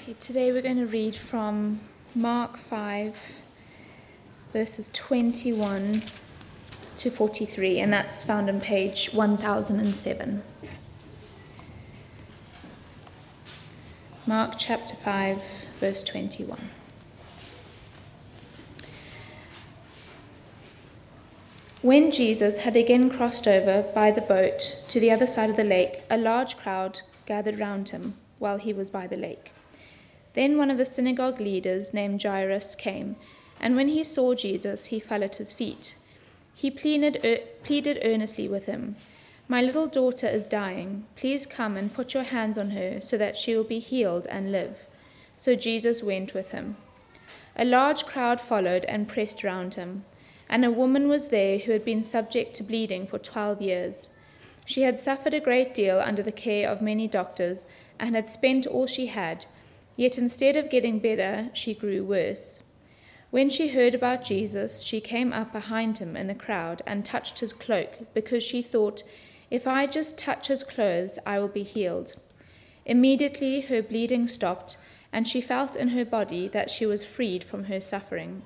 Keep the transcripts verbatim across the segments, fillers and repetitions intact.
Okay, today we're going to read from Mark five, verses twenty-one to forty-three, and that's found on page one thousand seven. Mark chapter five, verse twenty-one. When Jesus had again crossed over by the boat to the other side of the lake, a large crowd gathered round him while he was by the lake. Then one of the synagogue leaders named Jairus came, and when he saw Jesus, he fell at his feet. He pleaded, er, pleaded earnestly with him, "My little daughter is dying. Please come and put your hands on her so that she will be healed and live." So Jesus went with him. A large crowd followed and pressed round him, and a woman was there who had been subject to bleeding for twelve years. She had suffered a great deal under the care of many doctors and had spent all she had. Yet instead of getting better, she grew worse. When she heard about Jesus, she came up behind him in the crowd and touched his cloak, because she thought, "If I just touch his clothes, I will be healed." Immediately her bleeding stopped, and she felt in her body that she was freed from her suffering.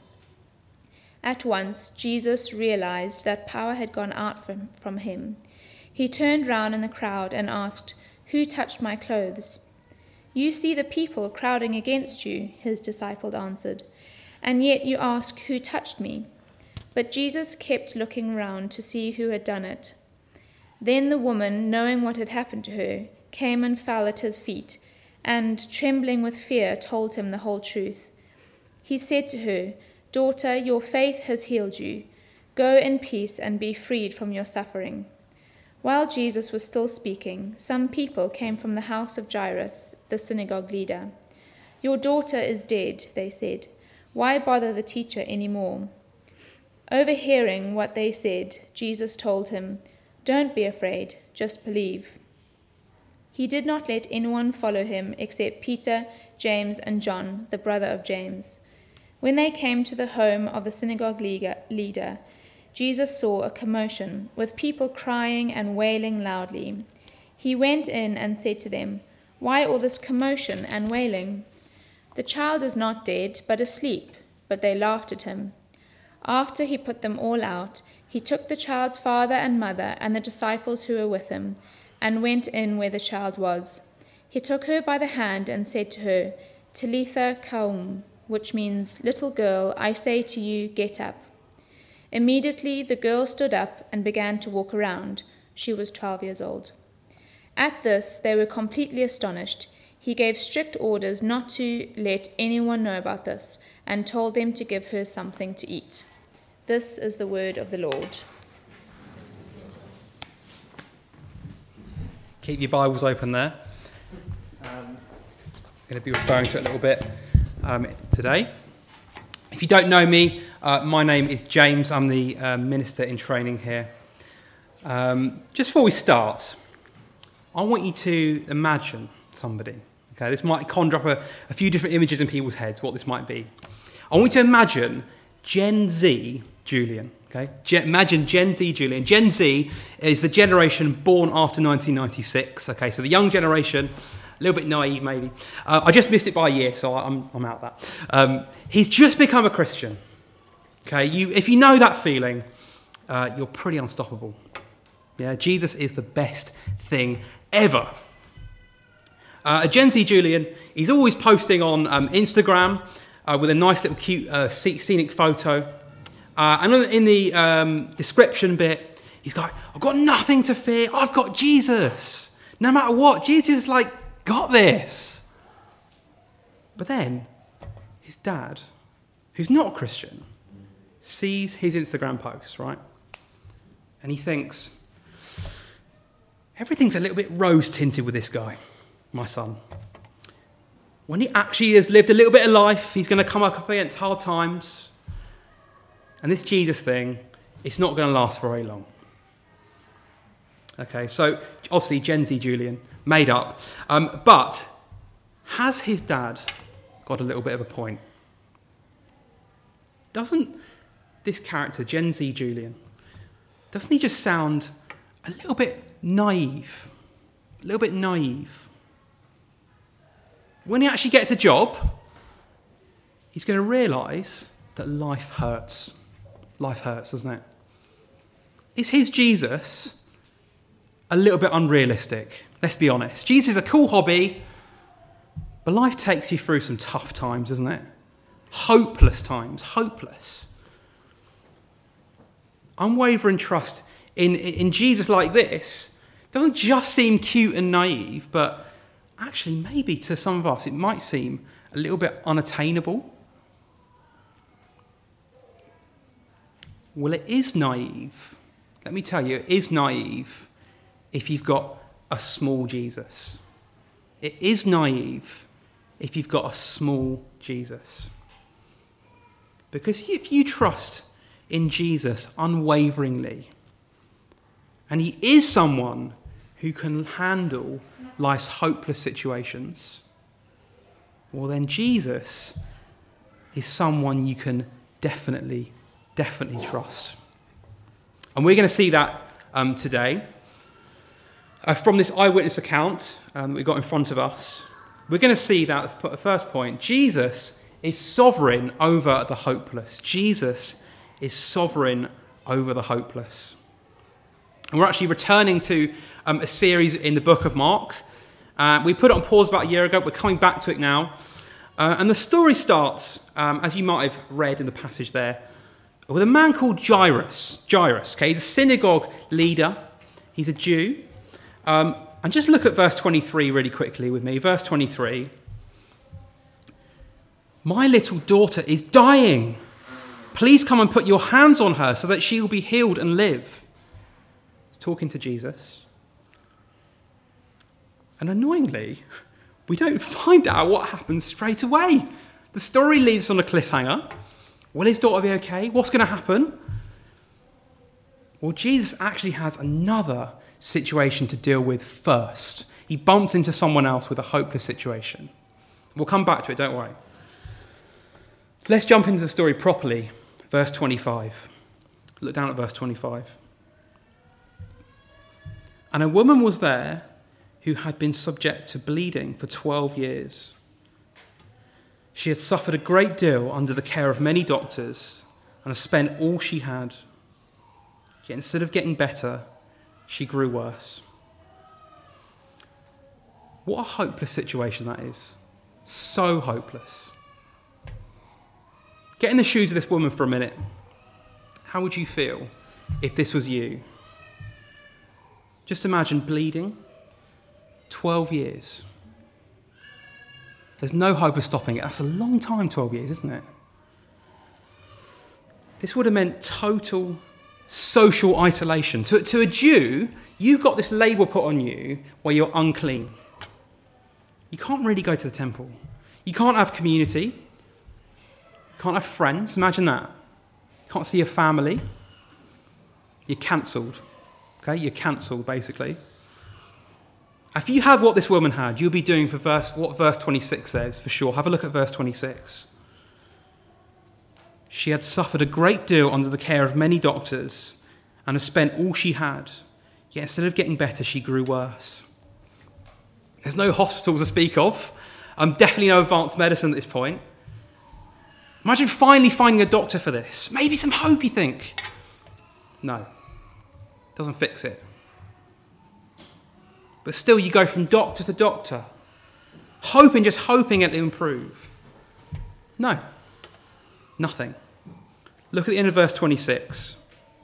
At once, Jesus realized that power had gone out from, from him. He turned round in the crowd and asked, "Who touched my clothes?" "You see the people crowding against you," his disciple answered, "and yet you ask, 'Who touched me?'" But Jesus kept looking round to see who had done it. Then the woman, knowing what had happened to her, came and fell at his feet, and, trembling with fear, told him the whole truth. He said to her, "Daughter, your faith has healed you. Go in peace and be freed from your suffering." While Jesus was still speaking, some people came from the house of Jairus, the synagogue leader. "Your daughter is dead," they said. "Why bother the teacher any more?" Overhearing what they said, Jesus told him, "Don't be afraid, just believe." He did not let anyone follow him except Peter, James, and John, the brother of James. When they came to the home of the synagogue leader, Jesus saw a commotion, with people crying and wailing loudly. He went in and said to them, "Why all this commotion and wailing? The child is not dead, but asleep." But they laughed at him. After he put them all out, he took the child's father and mother and the disciples who were with him, and went in where the child was. He took her by the hand and said to her, "Talitha koum," which means, "Little girl, I say to you, get up." Immediately the girl stood up and began to walk around. She was twelve years old. At this they were completely astonished. He gave strict orders not to let anyone know about this, and told them to give her something to eat. This is the word of the Lord. Keep your Bibles open there. Um, I'm going to be referring to it a little bit um, today. If you don't know me, uh, my name is James. I'm the uh, minister in training here. Um, just before we start, I want you to imagine somebody. Okay, this might conjure up a, a few different images in people's heads, what this might be. I want you to imagine Gen Z Julian. Okay, Gen, imagine Gen Z Julian. Gen Z is the generation born after nineteen ninety-six. Okay, so the young generation. A little bit naive, maybe. Uh, I just missed it by a year, so I'm I'm out of that. Um, he's just become a Christian. Okay, you if you know that feeling, uh, you're pretty unstoppable. Yeah, Jesus is the best thing ever. Uh, a Gen Z Julian, he's always posting on um, Instagram uh, with a nice little cute uh, scenic photo, uh, and in the um, description bit, he's got, "I've got nothing to fear. I've got Jesus. No matter what, Jesus is like." Got this. But then his dad, who's not a Christian, sees his Instagram post, right? And he thinks, everything's a little bit rose-tinted with this guy, my son. When he actually has lived a little bit of life, he's going to come up against hard times. And this Jesus thing, it's not going to last very long. Okay, so obviously Gen Z Julian, made up. Um, but has his dad got a little bit of a point? Doesn't this character, Gen Z Julian, doesn't he just sound a little bit naive? A little bit naive. when he actually gets a job, he's going to realise that life hurts. Life hurts, doesn't it? Is his Jesus a little bit unrealistic? Let's be honest. Jesus is a cool hobby, but life takes you through some tough times, doesn't it? Hopeless times, hopeless. Unwavering trust in, in Jesus like this doesn't just seem cute and naive, but actually maybe to some of us it might seem a little bit unattainable. Well, it is naive. Let me tell you, it is naive if you've got a small Jesus. It is naive if you've got a small Jesus. Because if you trust in Jesus unwaveringly, and he is someone who can handle life's hopeless situations, well then Jesus is someone you can definitely, definitely trust. And we're going to see that um, today. Uh, from this eyewitness account um, that we've got in front of us, we're going to see that, the first point, Jesus is sovereign over the hopeless. Jesus is sovereign over the hopeless. And we're actually returning to um, a series in the book of Mark. Uh, we put it on pause about a year ago. We're coming back to it now. Uh, and the story starts, um, as you might have read in the passage there, with a man called Jairus. Jairus, okay, he's a synagogue leader. He's a Jew. Um, and just look at verse twenty-three really quickly with me. Verse twenty-three. My little daughter is dying. Please come and put your hands on her so that she will be healed and live. He's talking to Jesus. And annoyingly, we don't find out what happens straight away. The story leaves on a cliffhanger. Will his daughter be okay? What's going to happen? Well, Jesus actually has another situation to deal with first. He bumps into someone else with a hopeless situation. We'll come back to it, don't worry. Let's jump into the story properly. Verse twenty-five. Look down at verse twenty-five. And a woman was there who had been subject to bleeding for twelve years. She had suffered a great deal under the care of many doctors and had spent all she had. Yet instead of getting better, she grew worse. What a hopeless situation that is. So hopeless. Get in the shoes of this woman for a minute. How would you feel if this was you? Just imagine bleeding. twelve years. There's no hope of stopping it. That's a long time, twelve years, isn't it? This would have meant total social isolation. To, to a Jew, you've got this label put on you where you're unclean. You can't really go to the temple. You can't have community. You can't have friends. Imagine that. You can't see your family. You're cancelled. Okay, you're cancelled, basically. If you had what this woman had, you'll be doing for verse, what verse twenty-six says, for sure. Have a look at verse twenty-six. She had suffered a great deal under the care of many doctors and had spent all she had. Yet instead of getting better, she grew worse. There's no hospital to speak of. Um, definitely no advanced medicine at this point. Imagine finally finding a doctor for this. Maybe some hope, you think. No. Doesn't fix it. But still, you go from doctor to doctor, hoping, just hoping it'll improve. No. Nothing. Look at the end of verse twenty-six.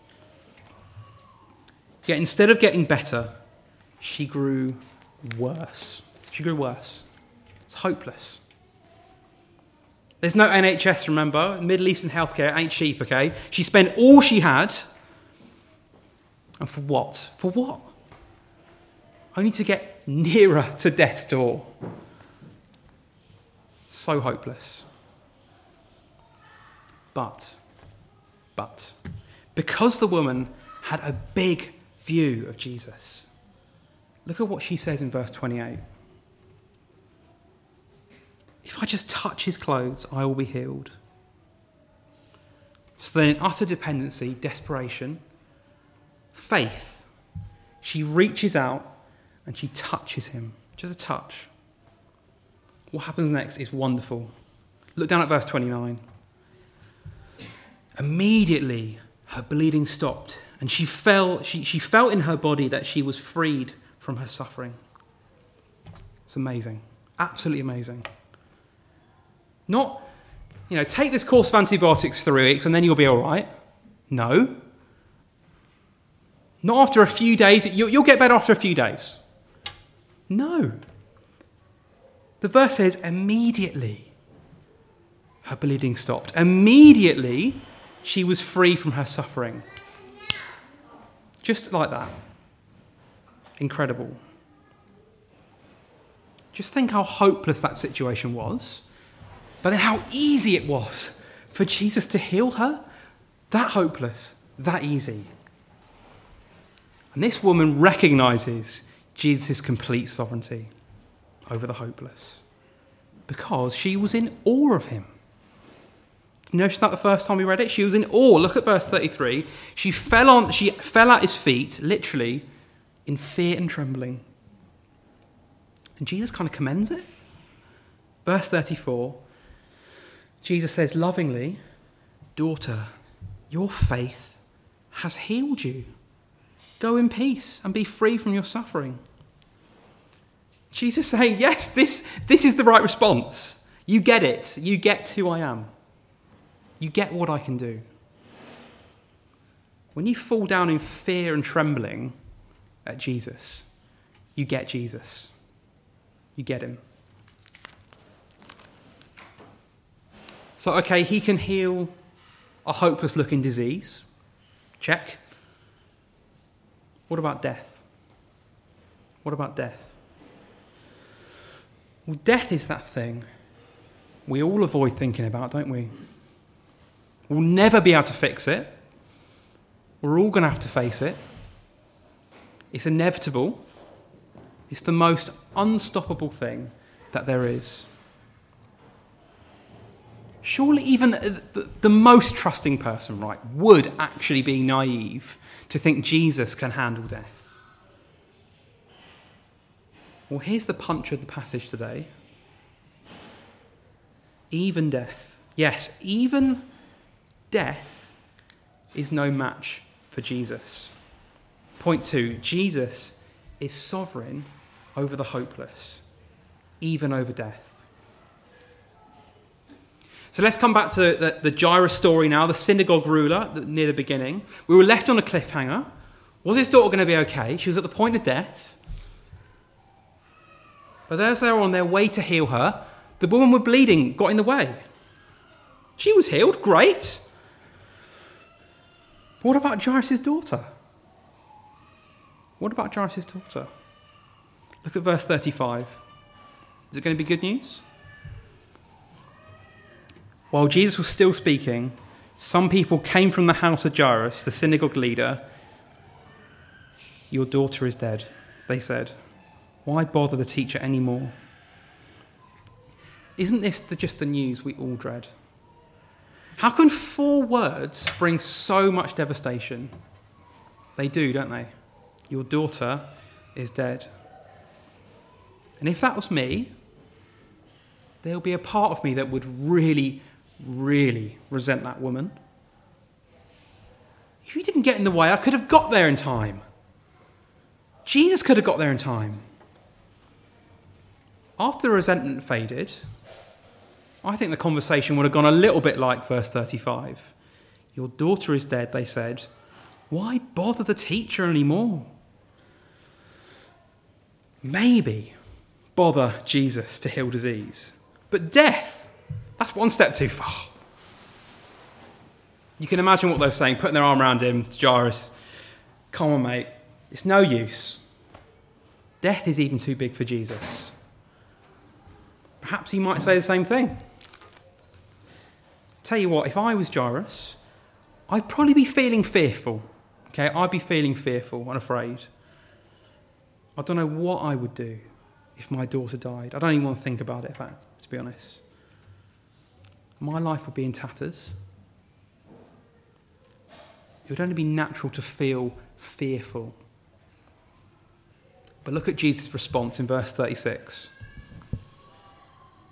Yet instead of getting better, she grew worse. She grew worse. It's hopeless. There's no N H S, remember? Middle Eastern healthcare ain't cheap, okay? She spent all she had. And for what? For what? Only to get nearer to death's door. So hopeless. But, but, because the woman had a big view of Jesus, look at what she says in verse twenty-eight. If I just touch his clothes, I will be healed. So then in utter dependency, desperation, faith, she reaches out and she touches him. Just a touch. what happens next is wonderful. Look down at verse twenty-nine. Immediately her bleeding stopped, and she fell, she, she felt in her body that she was freed from her suffering. It's amazing. Absolutely amazing. Not, you know, take this course of antibiotics for three weeks and then you'll be all right. No. Not after a few days. You'll, you'll get better after a few days. No. The verse says immediately her bleeding stopped. Immediately she was free from her suffering. Just like that. Incredible. Just think how hopeless that situation was, but then how easy it was for Jesus to heal her. That hopeless, that easy. And this woman recognises Jesus' complete sovereignty over the hopeless because she was in awe of him. Did you notice that the first time we read it? She was in awe. Look at verse thirty-three. She fell on, she fell at his feet, literally, in fear and trembling. And Jesus kind of commends it. Verse thirty-four, Jesus says lovingly, "Daughter, your faith has healed you. Go in peace and be free from your suffering." Jesus is saying, yes, this, this is the right response. You get it. You get who I am. You get what I can do. When you fall down in fear and trembling at Jesus, you get Jesus. You get him. So, okay, he can heal a hopeless-looking disease. Check. What about death? What about death? Well, death is that thing we all avoid thinking about, don't we? We'll never be able to fix it. We're all going to have to face it. It's inevitable. It's the most unstoppable thing that there is. Surely even the, the, the most trusting person, right, would actually be naive to think Jesus can handle death. Well, here's the punch of the passage today. Even death. Yes, even death is no match for Jesus. Point two, Jesus is sovereign over the hopeless, even over death. So let's come back to the, the Jairus story now, the synagogue ruler near the beginning. We were left on a cliffhanger. Was his daughter going to be okay? She was at the point of death. But as they were on their way to heal her, the woman with bleeding got in the way. She was healed, great. But what about Jairus' daughter? What about Jairus' daughter? Look at verse thirty-five. Is it going to be good news? While Jesus was still speaking, some people came from the house of Jairus, the synagogue leader. "Your daughter is dead," they said. "Why bother the teacher anymore?" Isn't this the, just the news we all dread? How can four words bring so much devastation? They do, don't they? Your daughter is dead. And if that was me, there'll be a part of me that would really, really resent that woman. If you didn't get in the way, I could have got there in time. Jesus could have got there in time. After the resentment faded, I think the conversation would have gone a little bit like verse thirty-five. "Your daughter is dead," they said. "Why bother the teacher anymore?" Maybe bother Jesus to heal disease. But death, that's one step too far. You can imagine what they're saying, putting their arm around him, Jairus. "Come on, mate, it's no use. Death is even too big for Jesus." Perhaps he might say the same thing. Tell you what, if I was Jairus, I'd probably be feeling fearful. Okay, I'd be feeling fearful and afraid. I don't know what I would do if my daughter died. I don't even want to think about it, in fact, to be honest. My life would be in tatters. It would only be natural to feel fearful. But look at Jesus' response in verse thirty-six.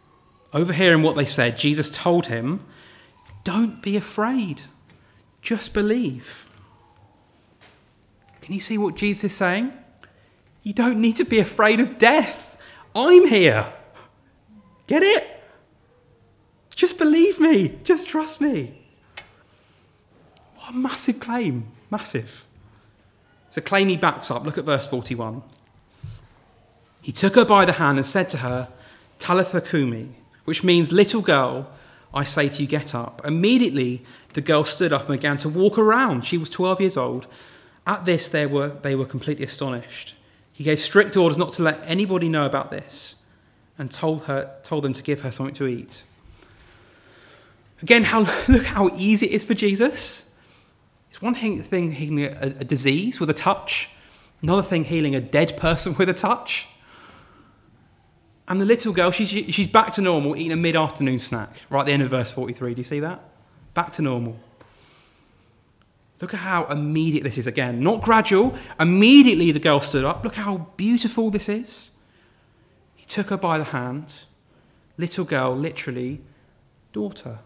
Overhearing what they said, Jesus told him, "Don't be afraid, just believe." Can you see what Jesus is saying? You don't need to be afraid of death. I'm here. Get it? Just believe me. Just trust me. What a massive claim. Massive. It's a claim he backs up. Look at verse forty-one. He took her by the hand and said to her, "Talitha cumi," which means, "Little girl, I say to you, get up." Immediately, the girl stood up and began to walk around. She was twelve years old. At this, they were, they were completely astonished. He gave strict orders not to let anybody know about this and told her, told them to give her something to eat. Again, how, look how easy it is for Jesus. It's one thing, thing healing a, a disease with a touch, another thing healing a dead person with a touch. And the little girl, she's, she's back to normal, eating a mid-afternoon snack, right at the end of verse forty-three. Do you see that? Back to normal. Look at how immediate this is again. Not gradual. Immediately the girl stood up. Look how beautiful this is. He took her by the hand. Little girl, literally, daughter.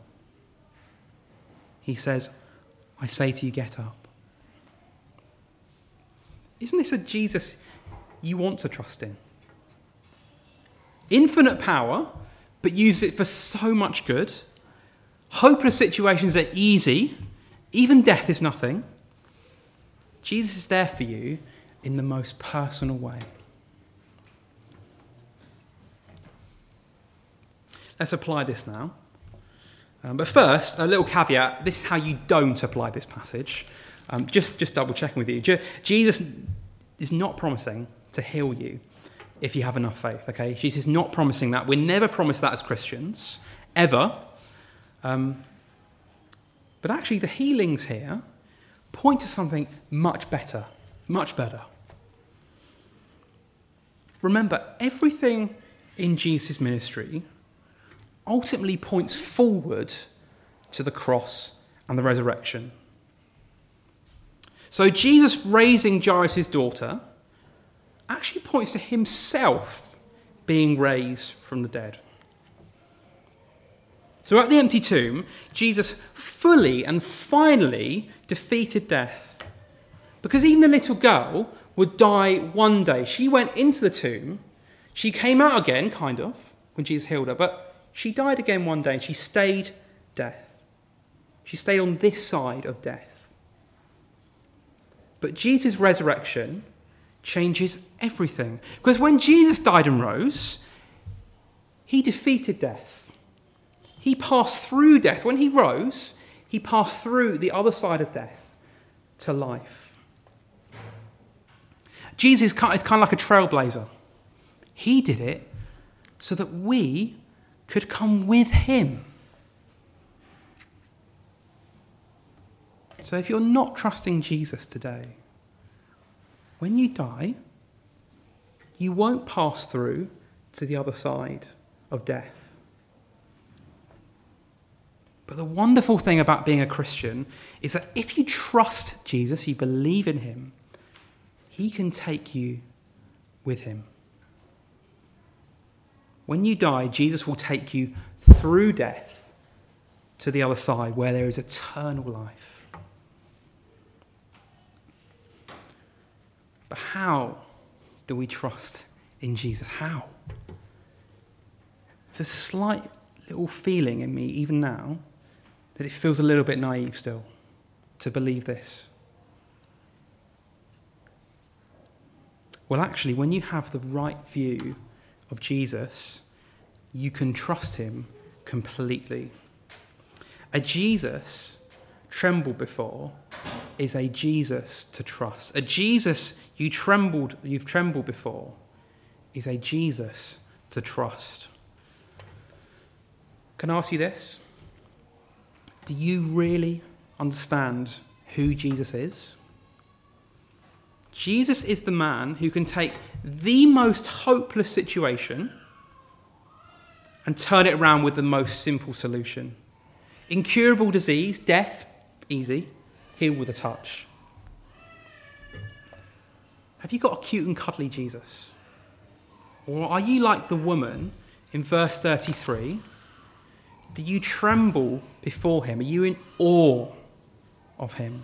He says, "I say to you, get up." Isn't this a Jesus you want to trust in? Infinite power, but use it for so much good. Hopeless situations are easy. Even death is nothing. Jesus is there for you in the most personal way. Let's apply this now. Um, but first, a little caveat. This is how you don't apply this passage. Um, just, just double checking with you. Je- Jesus is not promising to heal you if you have enough faith, okay? Jesus is not promising that. We're never promised that as Christians, ever. Um, but actually the healings here point to something much better, much better. Remember, everything in Jesus' ministry ultimately points forward to the cross and the resurrection. So Jesus raising Jairus' daughter actually points to himself being raised from the dead. So at the empty tomb, Jesus fully and finally defeated death. Because even the little girl would die one day. She went into the tomb. She came out again, kind of, when Jesus healed her. But she died again one day and she stayed death. She stayed on this side of death. But Jesus' resurrection changes everything. Because when Jesus died and rose, he defeated death. He passed through death. When he rose, he passed through the other side of death to life. Jesus is kind of like a trailblazer. He did it so that we could come with him. So if you're not trusting Jesus today, when you die, you won't pass through to the other side of death. But the wonderful thing about being a Christian is that if you trust Jesus, you believe in him, he can take you with him. When you die, Jesus will take you through death to the other side where there is eternal life. But how do we trust in Jesus? How? There's a slight little feeling in me, even now, that it feels a little bit naive still to believe this. Well, actually, when you have the right view of Jesus, you can trust him completely. A Jesus trembled before is a Jesus to trust. A Jesus you trembled, you've trembled before is a Jesus to trust. Can I ask you this? Do you really understand who Jesus is? Jesus is the man who can take the most hopeless situation and turn it around with the most simple solution. Incurable disease, death, easy. Heal with a touch. Have you got a cute and cuddly Jesus? Or are you like the woman in verse thirty-three Do you tremble before him? Are you in awe of him?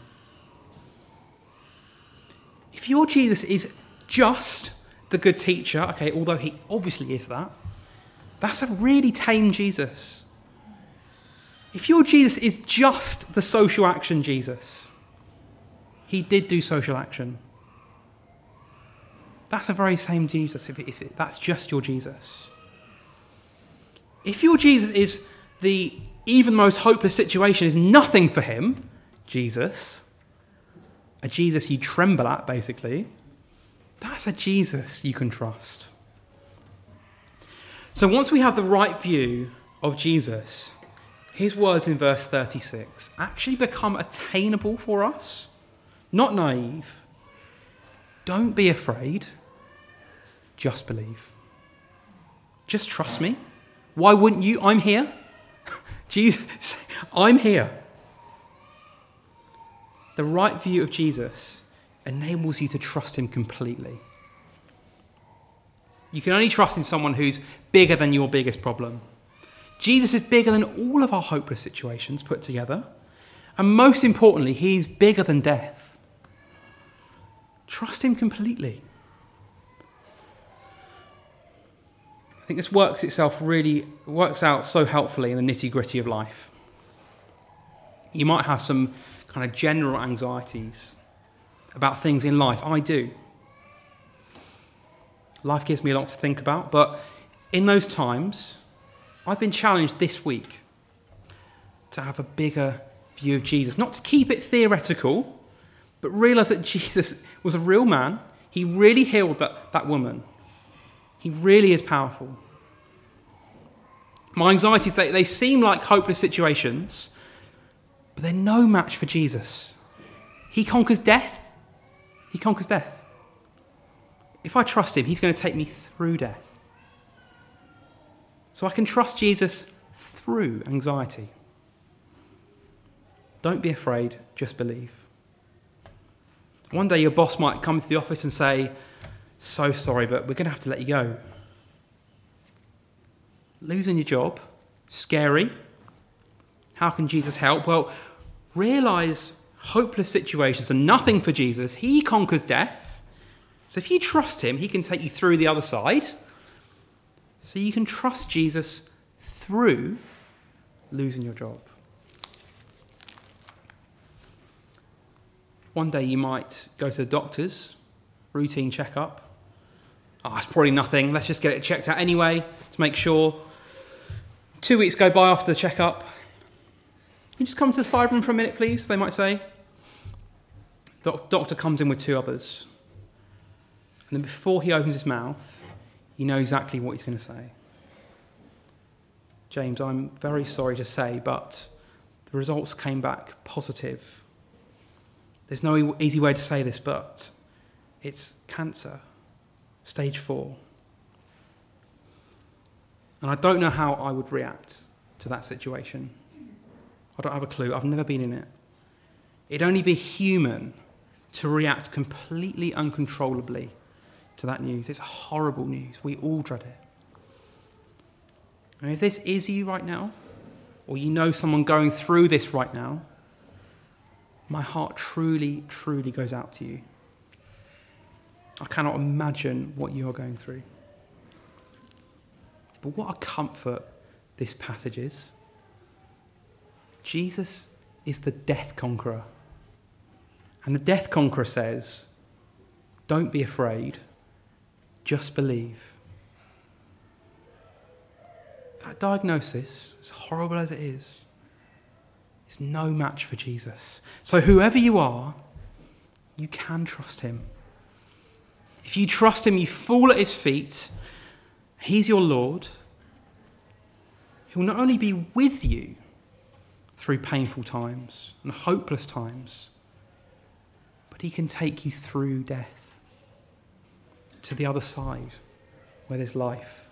If your Jesus is just the good teacher, okay, although he obviously is that, that's a really tame Jesus. If your Jesus is just the social action Jesus, he did do social action. That's a very same Jesus, if, if it, that's just your Jesus. If your Jesus is the even most hopeless situation is nothing for him, Jesus, a Jesus you tremble at, basically, that's a Jesus you can trust. So once we have the right view of Jesus, his words in verse thirty-six actually become attainable for us, not naive. Don't be afraid, just believe. Just trust me. Why wouldn't you? I'm here. Jesus, I'm here. The right view of Jesus enables you to trust him completely. You can only trust in someone who's bigger than your biggest problem. Jesus is bigger than all of our hopeless situations put together. And most importantly, he's bigger than death. Trust him completely. I think this works itself really, works out so helpfully in the nitty-gritty of life. You might have some kind of general anxieties about things in life. I do. Life gives me a lot to think about, but in those times, I've been challenged this week to have a bigger view of Jesus. Not to keep it theoretical, but realise that Jesus was a real man. He really healed that, that woman. He really is powerful. My anxieties, they, they seem like hopeless situations, but they're no match for Jesus. He conquers death. He conquers death. If I trust him, he's going to take me through death. So I can trust Jesus through anxiety. Don't be afraid, just believe. One day your boss might come to the office and say, "So sorry, but we're going to have to let you go." Losing your job, scary. How can Jesus help? Well, realise hopeless situations are nothing for Jesus. He conquers death. So if you trust him, he can take you through the other side. So you can trust Jesus through losing your job. One day you might go to the doctor's, routine checkup. Oh, it's probably nothing. Let's just get it checked out anyway to make sure. Two weeks go by after the checkup. Can you just come to the side room for a minute, please? They might say. The doctor comes in with two others. And then before he opens his mouth, you know exactly what he's going to say. "James, I'm very sorry to say, but the results came back positive. There's no easy way to say this, but it's cancer, stage four." And I don't know how I would react to that situation. I don't have a clue. I've never been in it. It'd only be human to react completely uncontrollably to that news. It's horrible news. We all dread it. And if this is you right now, or you know someone going through this right now, my heart truly, truly goes out to you. I cannot imagine what you are going through. But what a comfort this passage is. Jesus is the death conqueror. And the death conqueror says, don't be afraid, just believe. That diagnosis, as horrible as it is, is no match for Jesus. So whoever you are, you can trust him. If you trust him, you fall at his feet. He's your Lord. He'll not only be with you through painful times and hopeless times, but he can take you through death to the other side where there's life.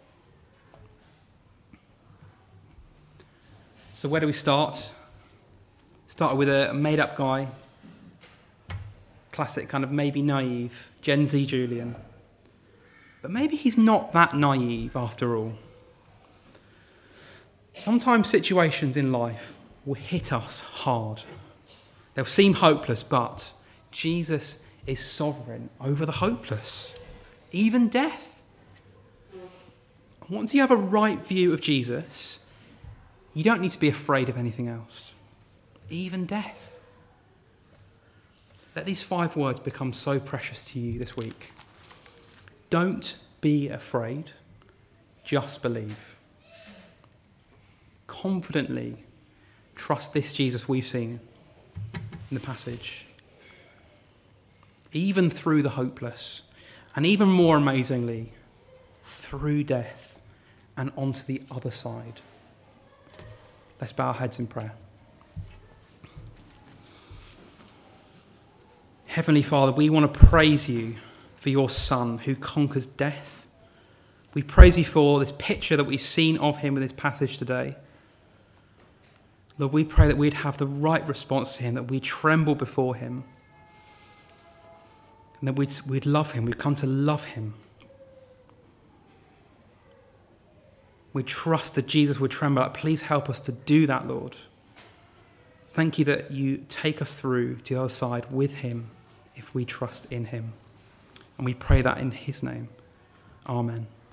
So where do we start? Started with a made-up guy, classic kind of maybe naive, Gen Z Julian. But maybe he's not that naive after all. Sometimes situations in life will hit us hard. They'll seem hopeless, but Jesus is sovereign over the hopeless, even death. Once you have a right view of Jesus, you don't need to be afraid of anything else, even death. Let these five words become so precious to you this week. Don't be afraid, just believe. Confidently trust this Jesus we've seen in the passage, even through the hopeless, and even more amazingly, through death and onto the other side. Let's bow our heads in prayer. Heavenly Father, we want to praise you for your Son who conquers death. We praise you for this picture that we've seen of him in this passage today. Lord, we pray that we'd have the right response to him, that we'd tremble before him, and that we'd, we'd love him, we'd come to love him. We trust that Jesus would tremble. Please help us to do that, Lord. Thank you that you take us through to the other side with him if we trust in him. And we pray that in his name. Amen.